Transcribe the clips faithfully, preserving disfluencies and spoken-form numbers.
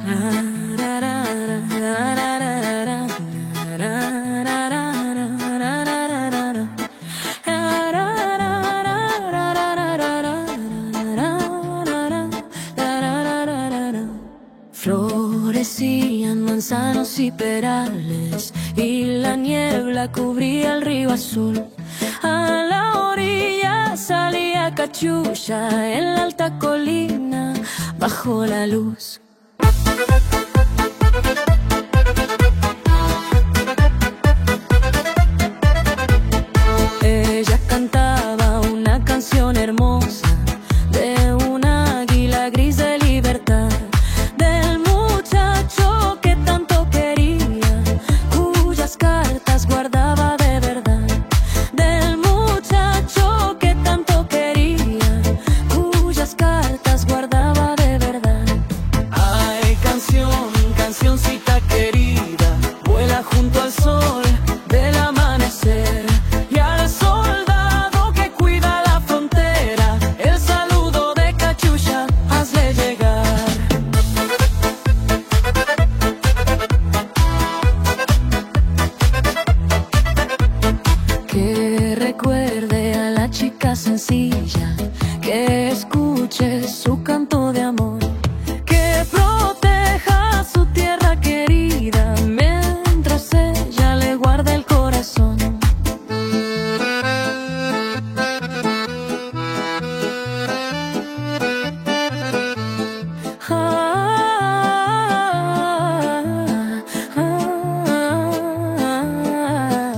Florecían manzanos y perales, y la niebla cubría el río azul. A la orilla salía Cachucha, en la alta colina, bajo la luz. Ella cantaba una canción hermosa de un águila gris de libertad, del muchacho que tanto quería, cuyas cartas guardaba de verdad. Del muchacho que tanto quería, cuyas cartas guardaba de verdad. Ay, canción, cancioncita querida, vuela junto al sol del amanecer. Y al soldado que cuida la frontera, el saludo de Cachucha, hazle llegar. Que recuerde a la chica sencilla, que escuche su canto de amor, que proteja su tierra querida, mientras ella le guarde el corazón. Ah, ah, ah, ah.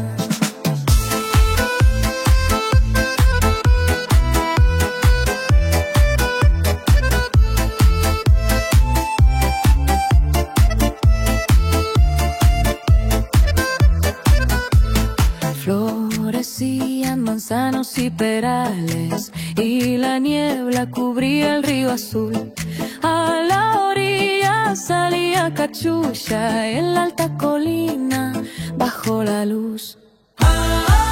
Florecían manzanos y perales, y la niebla cubría el río azul. A la orilla salía Cachucha, en la alta colina, bajo la luz. Ah,